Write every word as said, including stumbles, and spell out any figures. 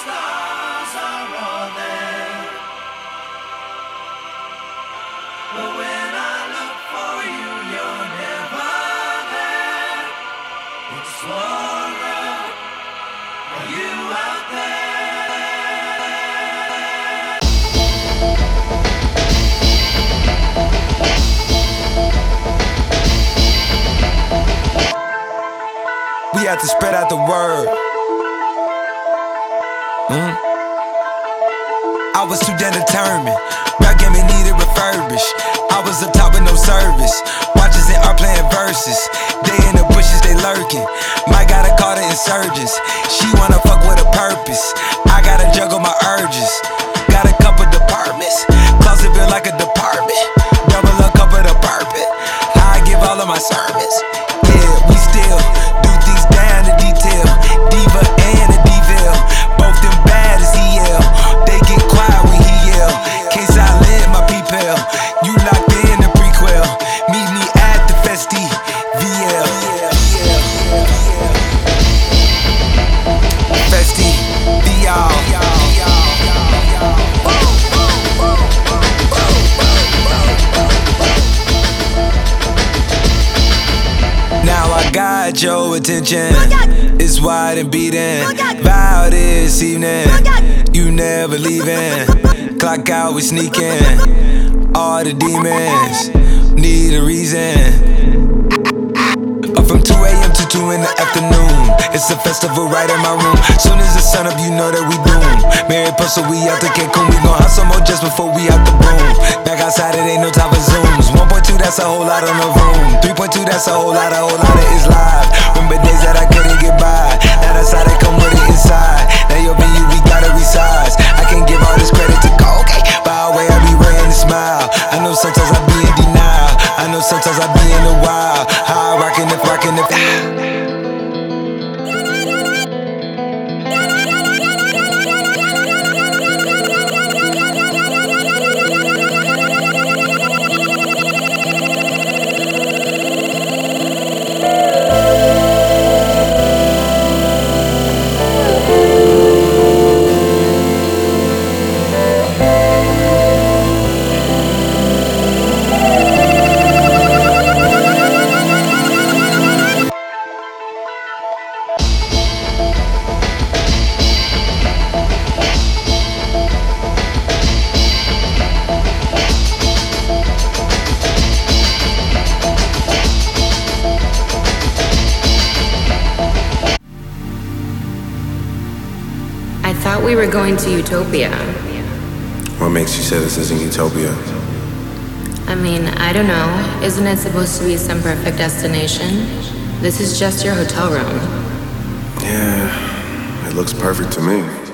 stars are all there, but when I look for you, you're never there. Explorer, are you out there? We have to spread out the word. Mm. I was too damn determined. Rap game needed refurbished. I was up top with no service. Watches and art playing verses. They in the bushes, they lurking. Mike gotta call the insurgents. She wanna fuck with a purpose. I gotta juggle my urges. Got a couple departments. Closet built like a department. Double a cup of the purpose. I give all of my sermons. Yeah, we still do things down to detail. Diva and a Deville, both them bad as E L. They get quiet when he yell. Case I lend my people. You locked in the prequel. Meet me at the Festi V L. Festi V L. Now I got your attention. It's wide and beating. Vow this evening, you never leaving. Clock out, we sneaking. All the demons need a reason. Up from two A M to two in the afternoon. It's a festival right in my room. Soon as the sun up, you know that we doomed. Mary Puzzle, we out to Cancun. We gon' have some more just before we out the broom. Back outside, it ain't no time for zooms. one point two, that's a whole lot on the room. three point two, that's a whole lot, a whole lot of it's live. Remember days that I couldn't get by. Now that's how they come with it inside. Now your venue, we gotta resize. I can't give all this credit to Koke. By the way, I be wearing a smile. I know sometimes I be in denial. I know sometimes I be in the wild. How I rockin' if rockin' if I thought we were going to Utopia. What makes you say this isn't Utopia? I mean, I don't know. Isn't it supposed to be some perfect destination? This is just your hotel room. Yeah, it looks perfect to me.